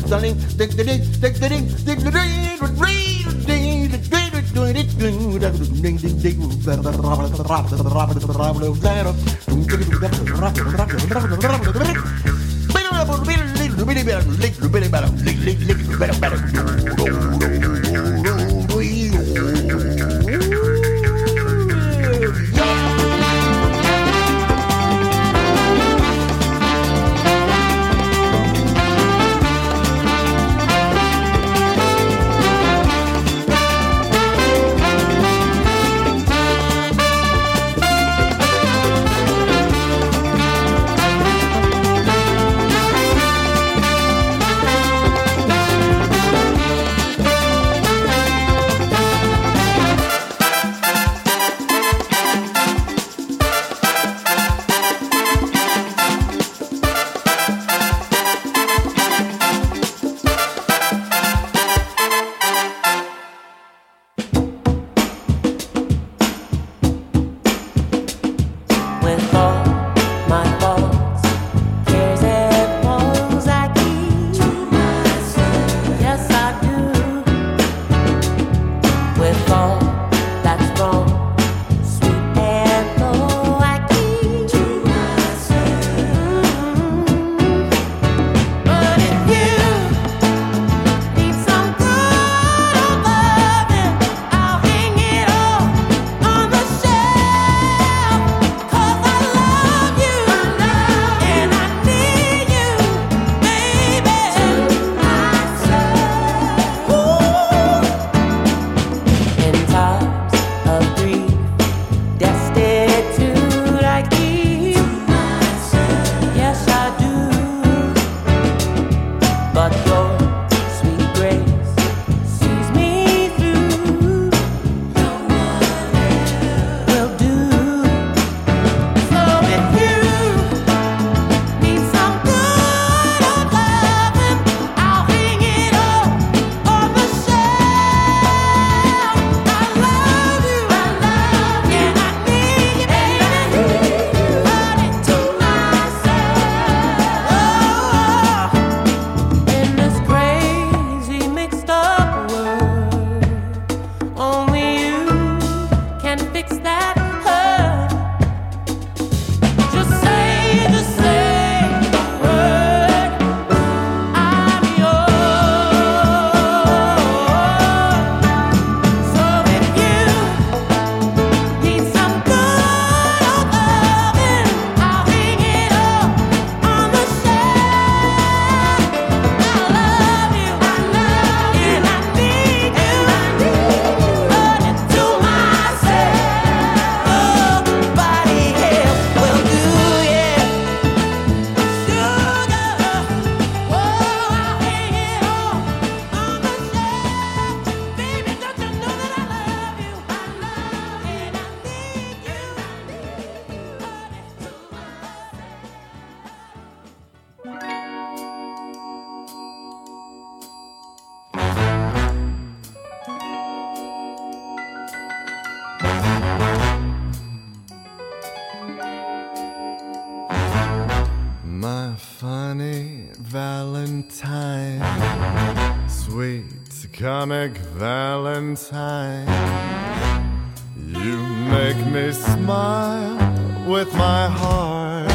Valentine, sweet comic Valentine, you make me smile with my heart.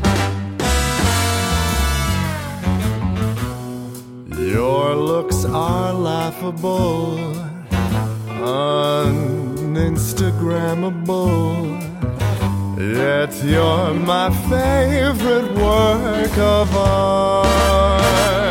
Your looks are laughable, uninstagrammable, yet you're my favorite work of art.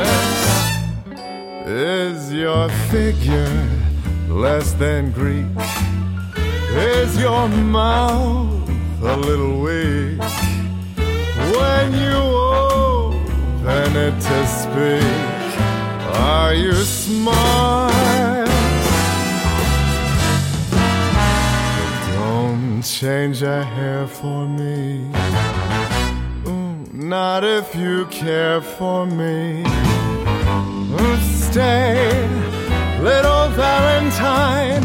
Is your figure less than Greek? Is your mouth a little weak? When you open it to speak, are you smart? Don't change a hair for me, not if you care for me. Stay, little Valentine,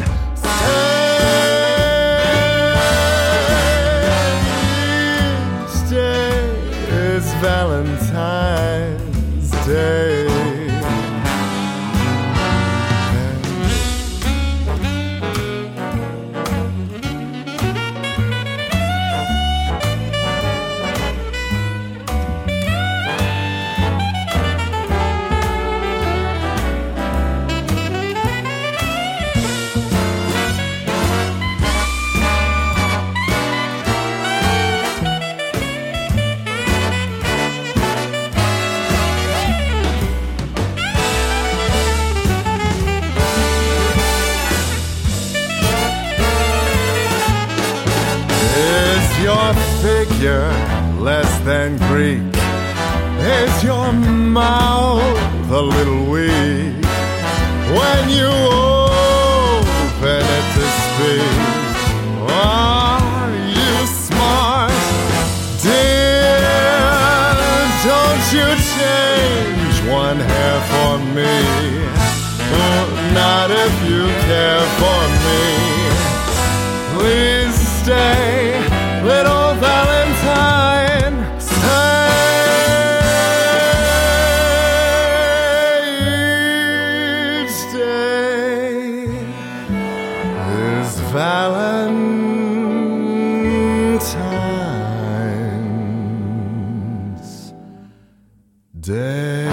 each day is Valentine's Day. your figure less than Greek? Is your mouth a little weak when you open it to speak? Are you smart, dear? Don't you change one hair for me. Not if you care for me. Please stay, little Valentine. Each day is Valentine's Day.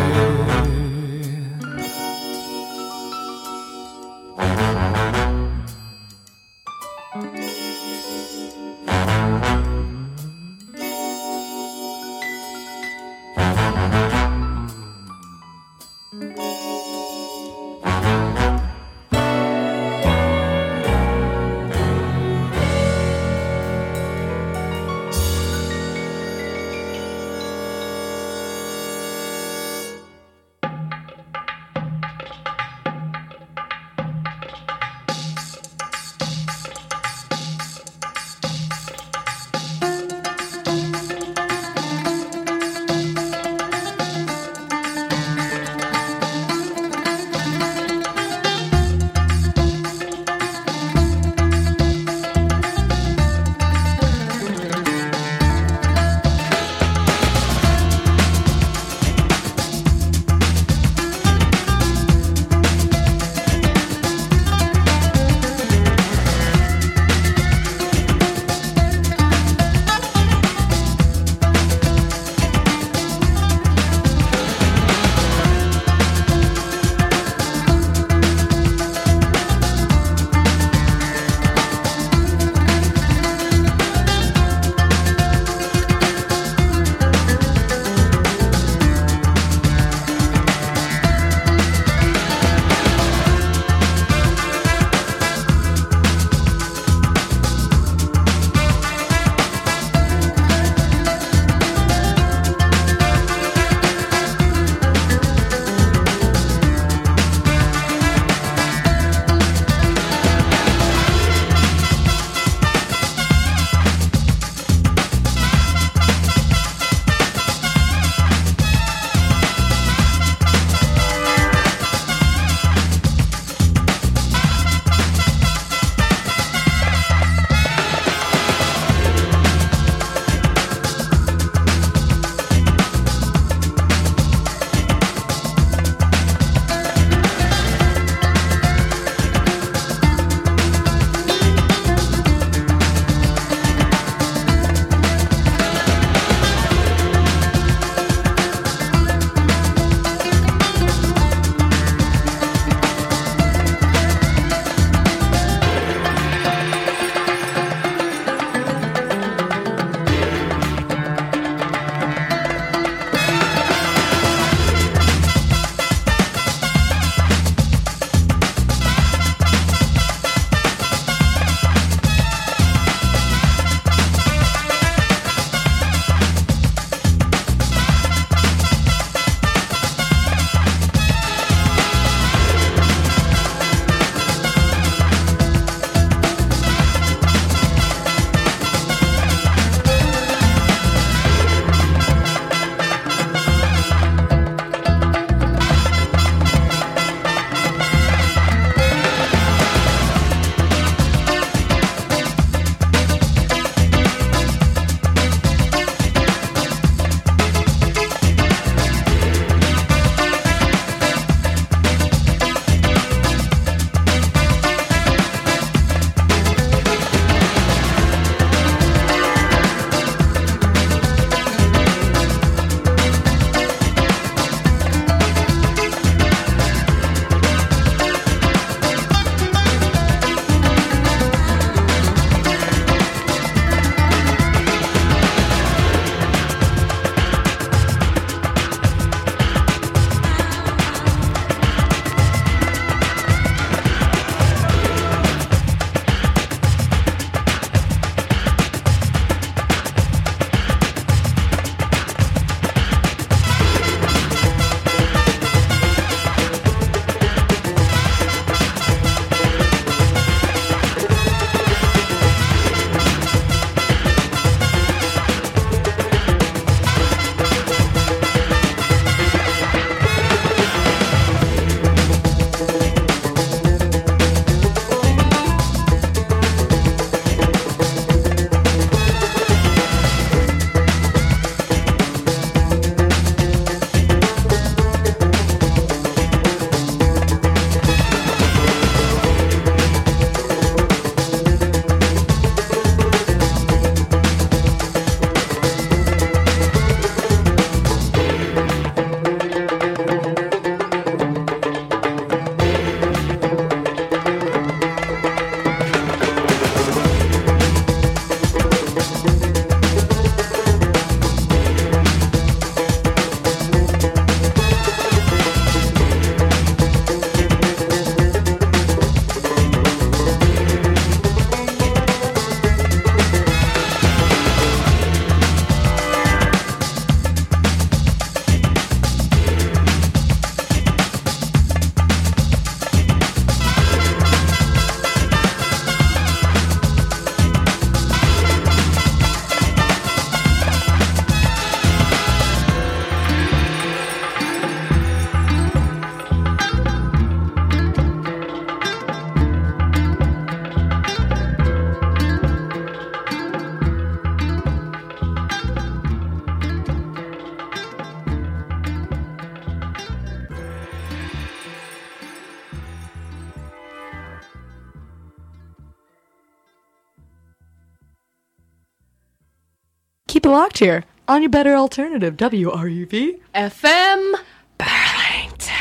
Locked here on your better alternative, WRUV FM Burlington.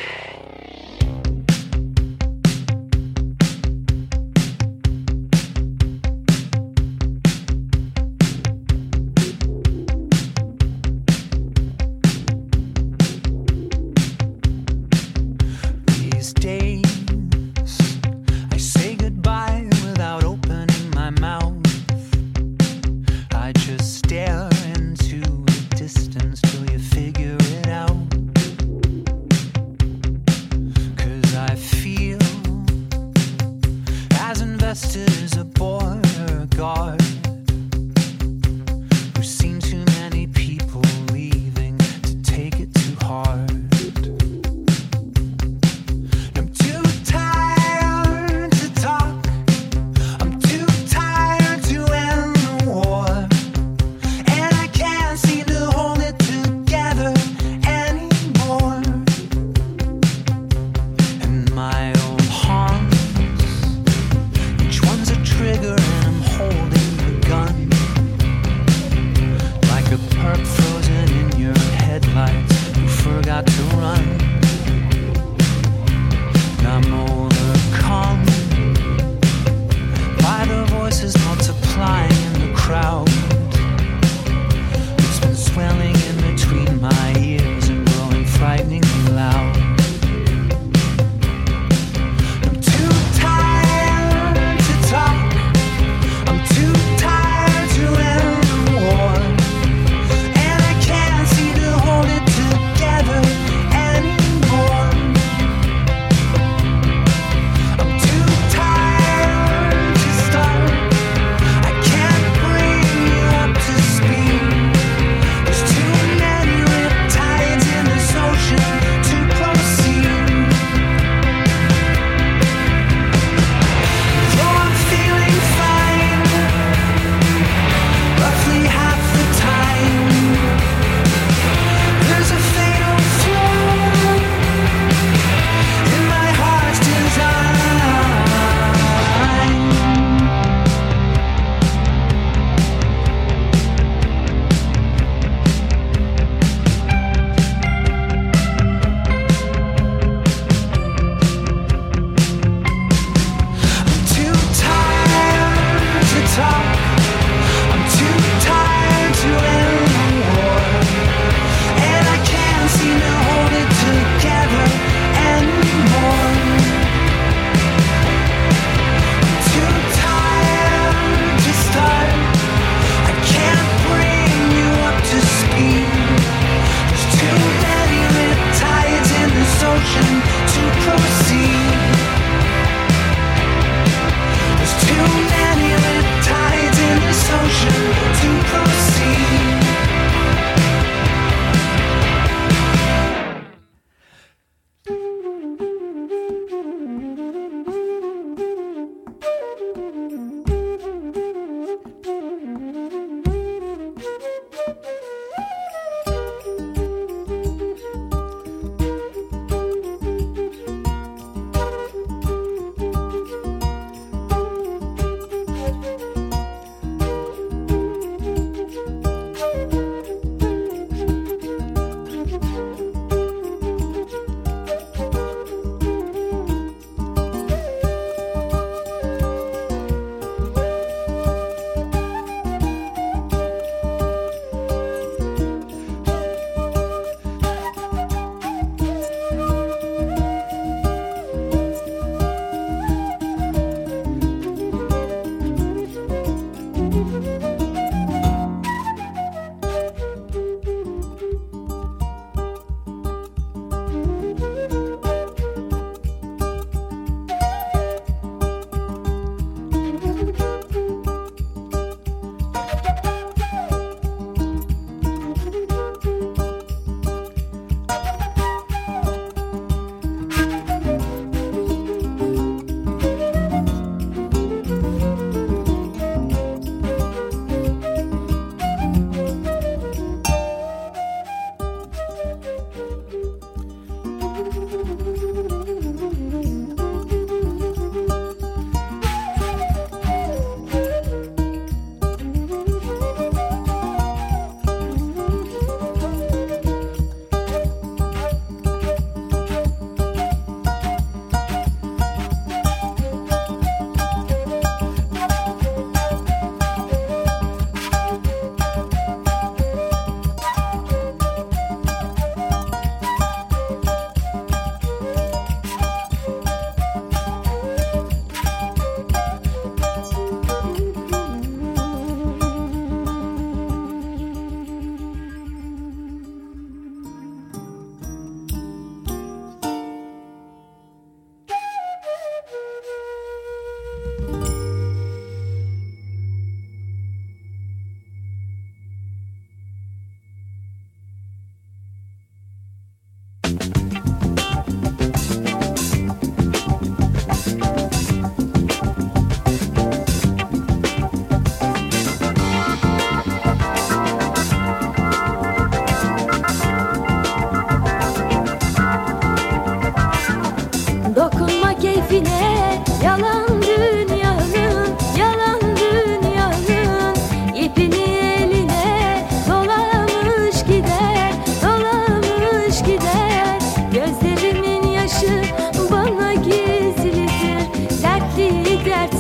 These days, I say goodbye without opening my mouth. I just stare into the distance till you figure it out. 'Cause I feel as invested as a border guard who's seen too many people leaving to take it too hard. I'm too tired to talk. I'm too tired to end the war. And I can't seem to hold it together anymore. And my old haunts, each one's a trigger and I'm holding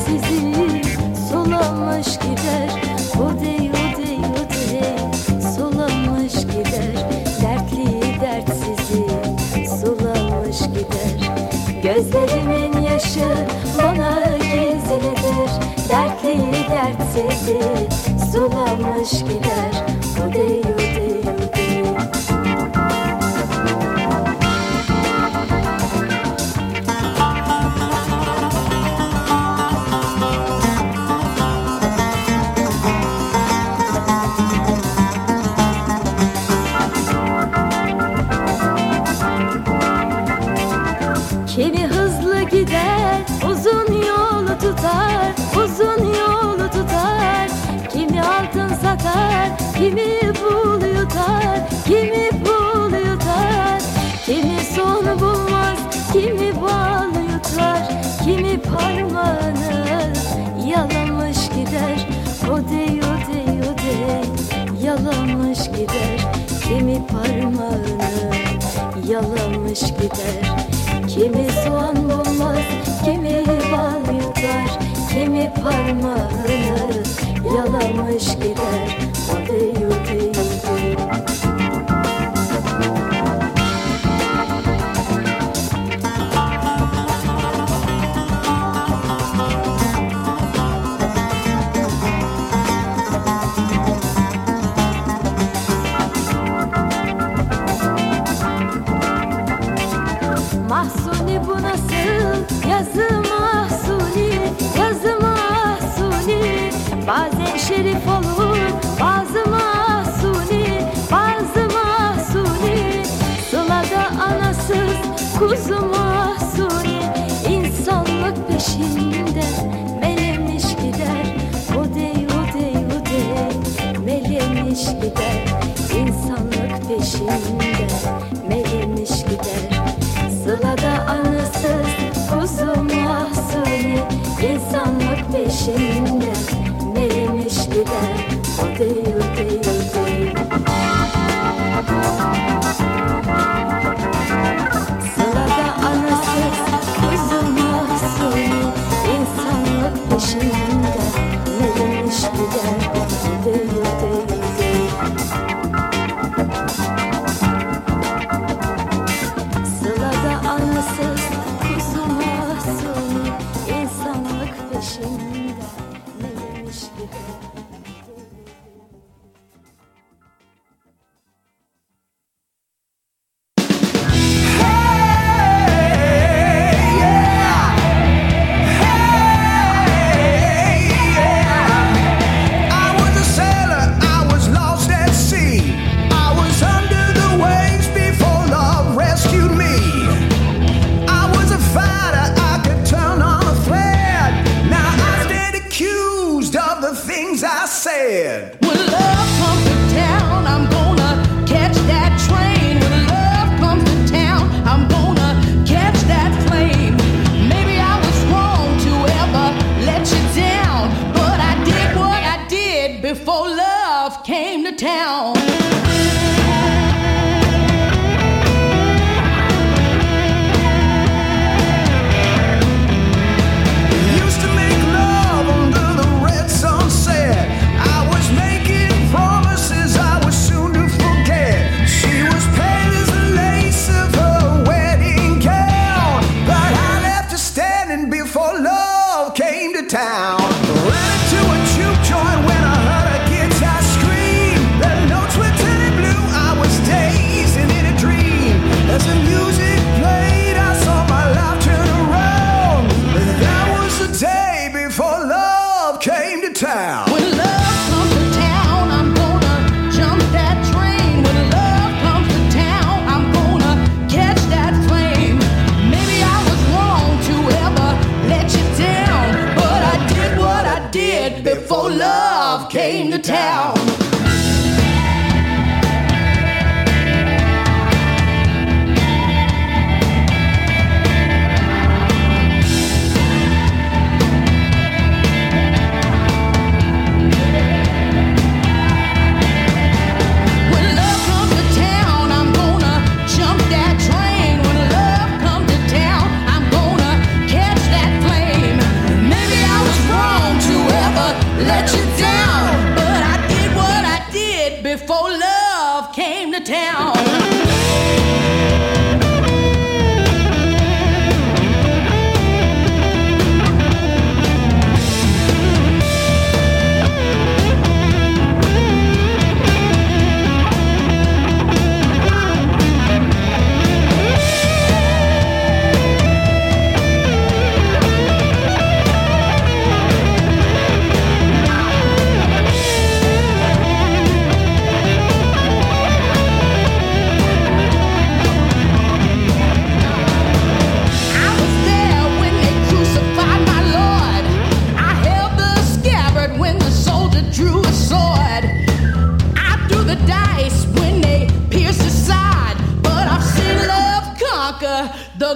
dertsizi sulamış gider. Udey udey udey sulamış gider. Dertli dertsizi sulamış gider. Gözlerimin yaşı bana gizlidir. Dertli dertsizi sulamış gider. Udey udey udey. Kimi hızlı gider, uzun yolu tutar, uzun yolu tutar. Kimi altın satar, kimi bul yutar, kimi bul yutar. Kimi son bulmaz, kimi bal yutar, kimi parmağını yalamış gider. Odey odey odey yalamış gider. Kimi parmağını yalamış gider. Kimi soğan bulmaz, kimi bal yutar, kimi parmağını yalamış gider. Odey odey odey. Mahsuni bu nasıl yazı mahsuni, yazı mahsuni. Bazen şerif olur, bazı mahsuni, bazı mahsuni. Sılada anasız kuzu mahsuni. İnsanlık peşinde melemiş gider. Odey odey odey melemiş gider. İnsanlık peşinde melemiş gider. Sılada anısız kuzu mahsuni. İnsanlık peşinde melemiş gider. Odey odey odey. Sılada anısız kuzu mahsuni. İnsanlık peşinde melemiş gider. Odey odey odey. Sılada anısız kuzu mahsuni. İnsanlık peşinde melemiş gider. I was a sailor, I was lost at sea. I was under the waves before love rescued me. I was a fighter, I could turn on a thread. Now I stand accused of the things I said. When love comes to town, I'm gonna catch that train. When love comes to town, I'm gonna catch that flame. Maybe I was wrong to ever let you down, but I did what I did before love came to town. We used to make love under the red sunset. I was making promises I was soon to forget. She was pale as the lace of her wedding gown, but I left her standing before love came to town. Ran into a juke joint when I heard a guitar scream. The notes were turning blue, I was dazed and in a dream. As the music played, I saw my life turn around. That was the day before love came to town. When love comes to town, I'm gonna jump that train. When love comes to town, I'm gonna catch that flame. Maybe I was wrong to ever let you down, but I did what I did before love came to town.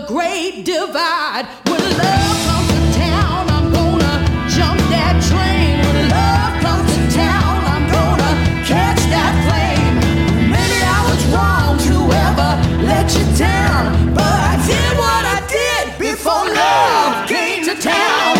the great divide. When love comes to town, I'm gonna jump that train. When love comes to town, I'm gonna catch that flame. Maybe I was wrong to ever let you down, but I did what I did before love came to town.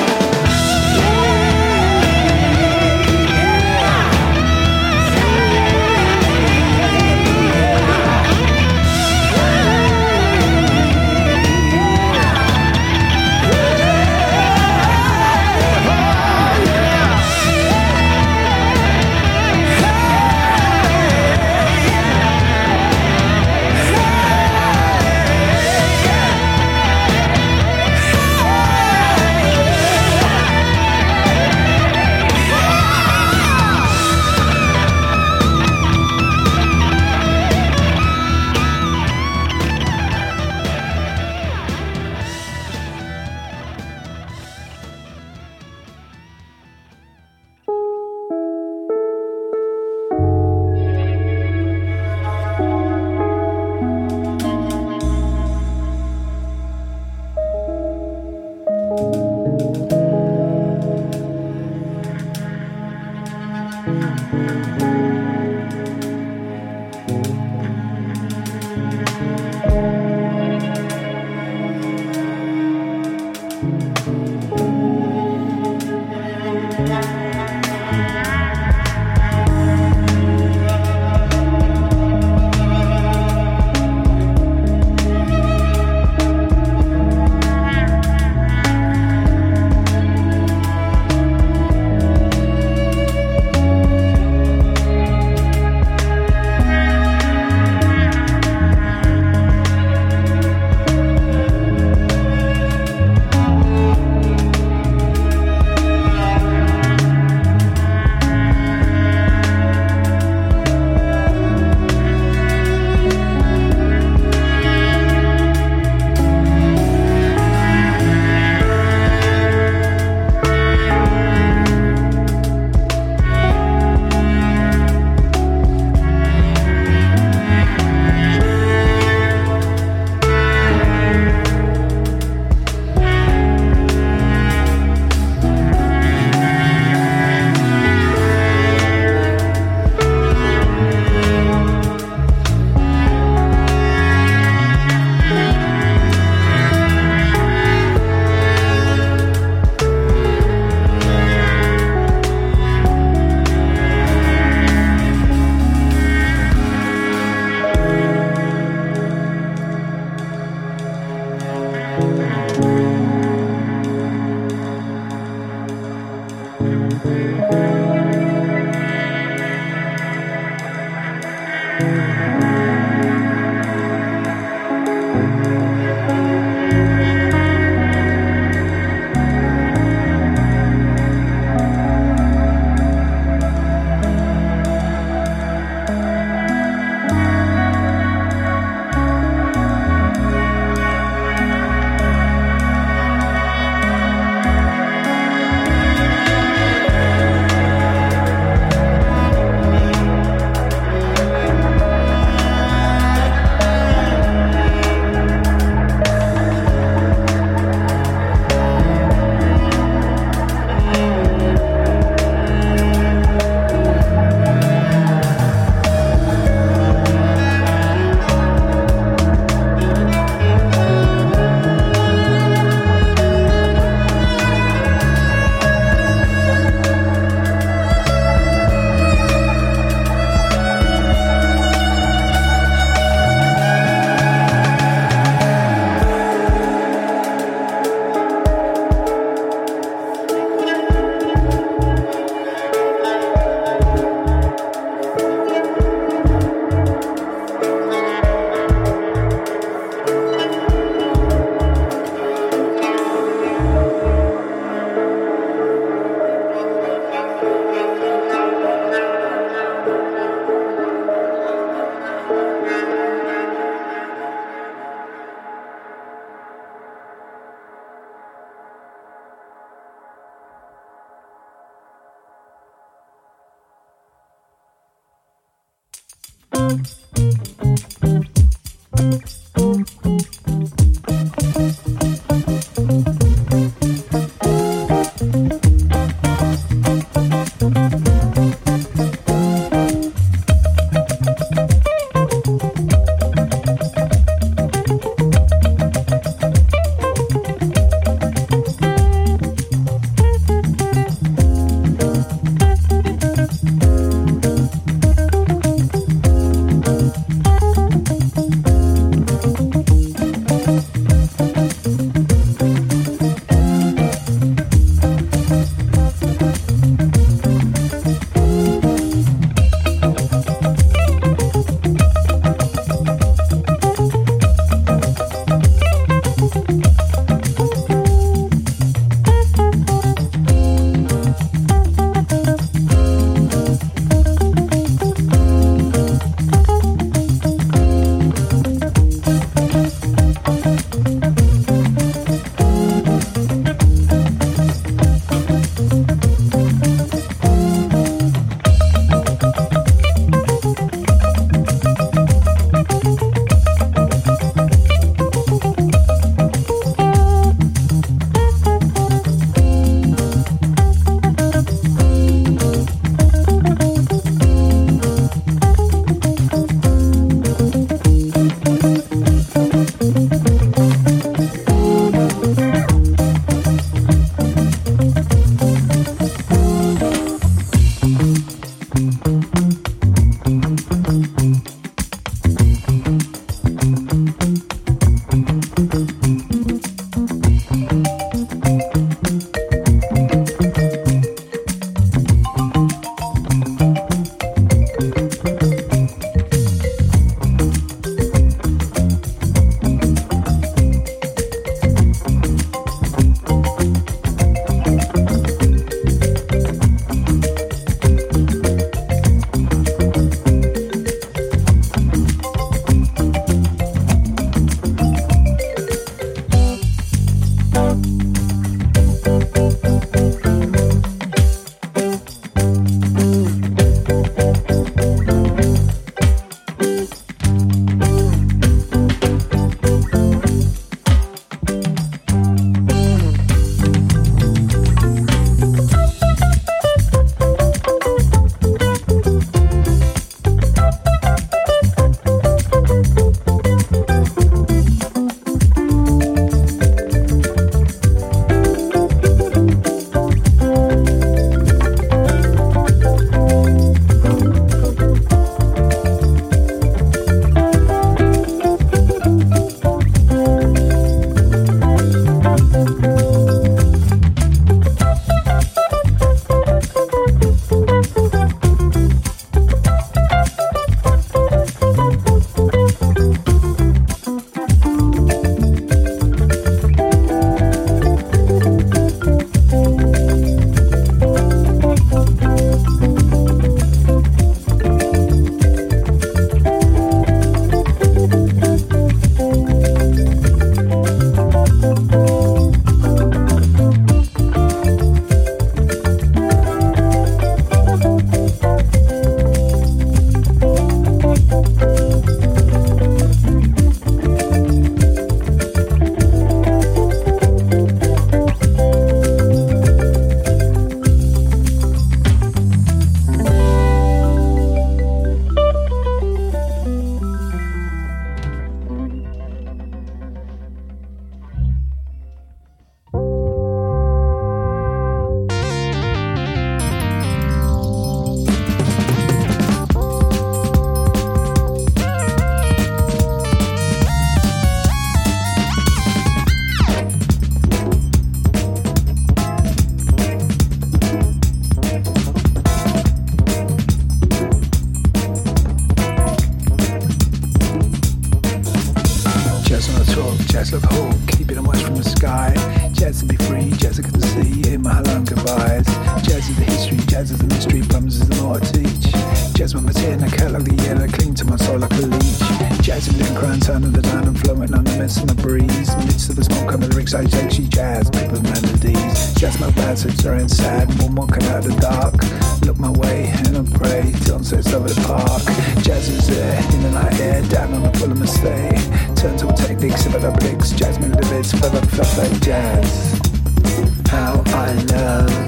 more to teach. Jazz with my tear in a cat like the yellow, cling to my soul like a leech. Jazz in the crown, sound of the down and flowing on the midst of the breeze. Midst of the smoke, under the rigs, I take she jazz, people melodies. Jazz my bad, so it's and sad, one walking out of the dark. Look my way and I pray till sunsets over the park. Jazz is there, in the night air, down on the full of mistake. Turn to a technique, some of the blicks, jazz me the bits, for the fluff like jazz. How I love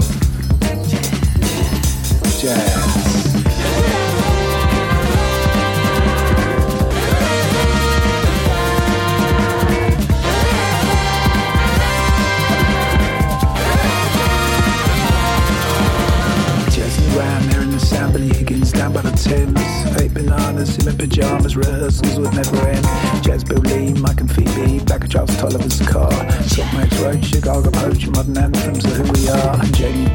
jazz. Around there in the sound, Billy Higgins down by the Thames. 8 bananas in my pajamas, rehearsals would never end. Jazz Bill Lee, Mike and Phoebe, back of Charles Tolliver's car. Silk Max Road, Chicago Poach, modern anthems of who we are. And Jamie